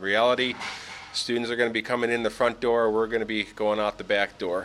reality, students are going to be coming in the front door, we're going to be going out the back door.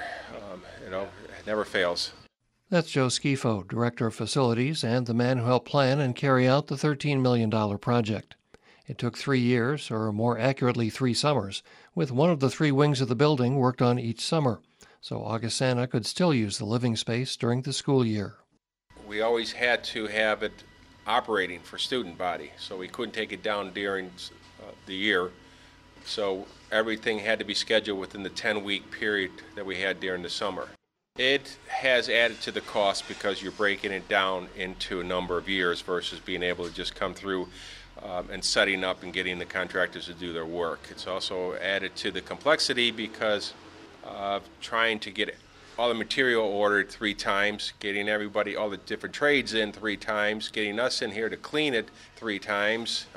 It never fails. That's Joe Schifo, Director of Facilities and the man who helped plan and carry out the $13 million project. It took 3 years, or more accurately 3 summers, with one of the 3 wings of the building worked on each summer, so Augustana could still use the living space during the school year. We always had to have it operating for student body, so we couldn't take it down during the year. So everything had to be scheduled within the 10-week period that we had during the summer. It has added to the cost because you're breaking it down into a number of years versus being able to just come through and setting up and getting the contractors to do their work. It's also added to the complexity because of trying to get all the material ordered 3 times, getting everybody, all the different trades in 3 times, getting us in here to clean it 3 times.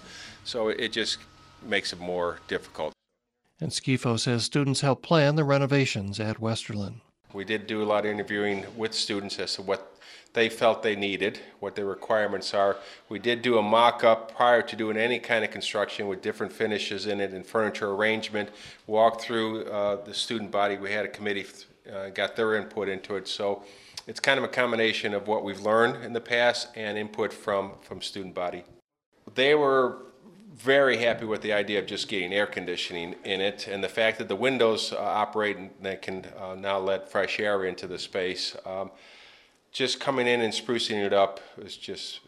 So it just makes it more difficult. And Schifo says students help plan the renovations at Westerland. We did do a lot of interviewing with students as to what they felt they needed, what their requirements are. We did do a mock-up prior to doing any kind of construction with different finishes in it and furniture arrangement, walked through the student body. We had a committee, got their input into it. So it's kind of a combination of what we've learned in the past and input from student body. They were very happy with the idea of just getting air conditioning in it, and the fact that the windows operate and they can now let fresh air into the space. Just coming in and sprucing it up was just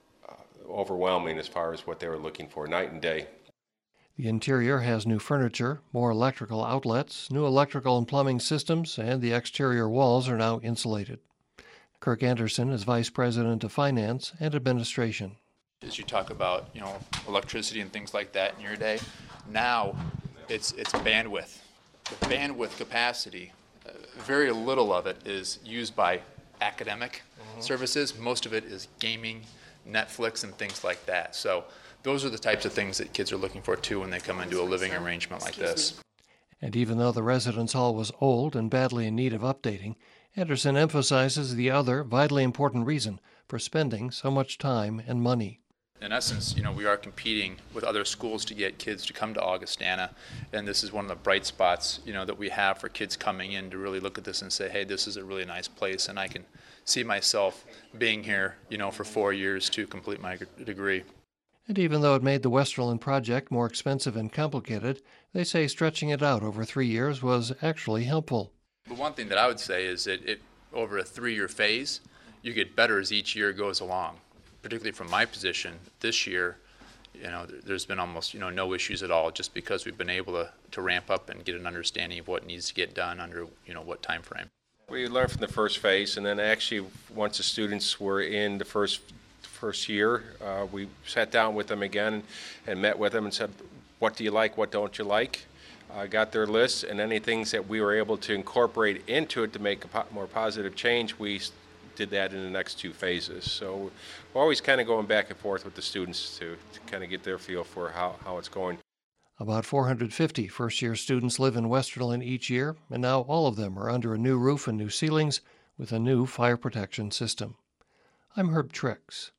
overwhelming as far as what they were looking for, night and day. The interior has new furniture, more electrical outlets, new electrical and plumbing systems, and the exterior walls are now insulated. Kirk Anderson is Vice President of Finance and Administration. As you talk about, electricity and things like that in your day, now it's bandwidth. The bandwidth capacity, very little of it is used by academic services. Most of it is gaming, Netflix, and things like that. So those are the types of things that kids are looking for too when they come into a living arrangement like this. And even though the residence hall was old and badly in need of updating, Anderson emphasizes the other vitally important reason for spending so much time and money. In essence, we are competing with other schools to get kids to come to Augustana, and this is one of the bright spots, that we have for kids coming in to really look at this and say, hey, this is a really nice place, and I can see myself being here, for 4 years to complete my degree. And even though it made the Westerland project more expensive and complicated, they say stretching it out over 3 years was actually helpful. The one thing that I would say is that over a 3-year phase, you get better as each year goes along. Particularly from my position this year, there's been almost no issues at all, just because we've been able to ramp up and get an understanding of what needs to get done under what time frame. We learned from the first phase, and then actually once the students were in the first year, we sat down with them again and met with them and said, what do you like, what don't you like? Got their lists, and any things that we were able to incorporate into it to make a more positive change, we did that in the next 2 phases. So we're always kind of going back and forth with the students to kind of get their feel for how it's going. About 450 first-year students live in Westerland each year, and now all of them are under a new roof and new ceilings with a new fire protection system. I'm Herb Trix.